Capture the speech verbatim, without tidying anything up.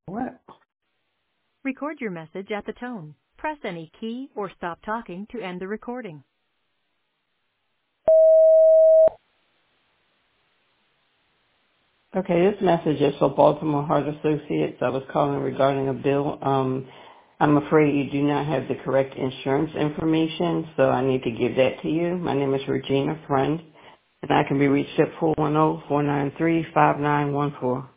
What? Record your message at the tone. Press any key or stop talking to end the recording. Okay, this message is for Baltimore Heart Associates. I was calling regarding a bill. Um, I'm afraid you do not have the correct insurance information, so I need to give that to you. My name is Regina Friend, and I can be reached at four one zero, four nine three, five nine one four.